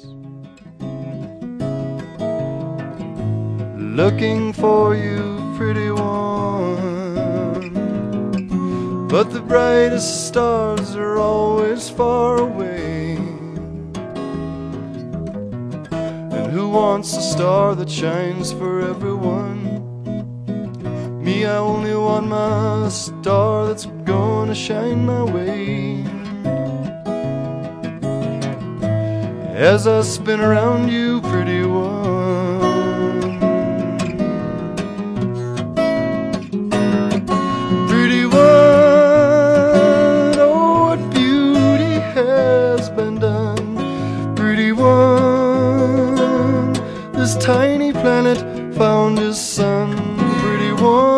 looking for you, pretty one. But the brightest stars are always far away. And who wants a star that shines for everyone? Me, I only want my star that's gonna shine my way. As I spin around you, pretty one. Pretty one, oh, what beauty has been done. Pretty one, this tiny planet found his sun. Pretty one,